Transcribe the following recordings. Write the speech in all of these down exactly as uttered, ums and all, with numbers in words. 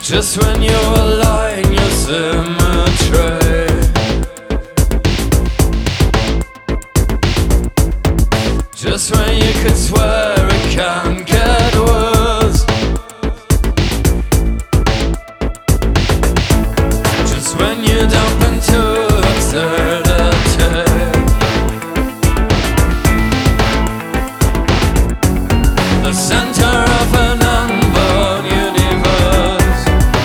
Just when you align your symmetry, just when you could swear it can't get worse, just when you dump into absurdity, the center of an unborn universe.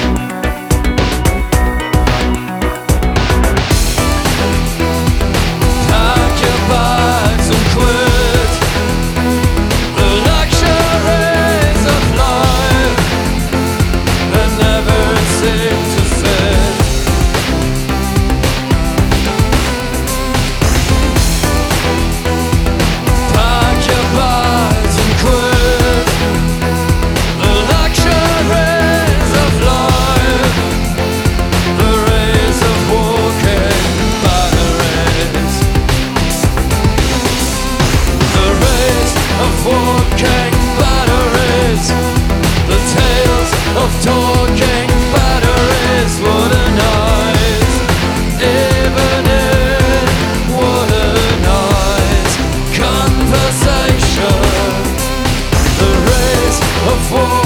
Pack your bags and quit the luxuries of life that never seem to fit. Pack your bags and quit the luxuries of life, the rays of walking batteries, the rays of walking batteries, the tales of talking batteries. Wooden eyes, even in wooden eyes, conversation, the rays of walking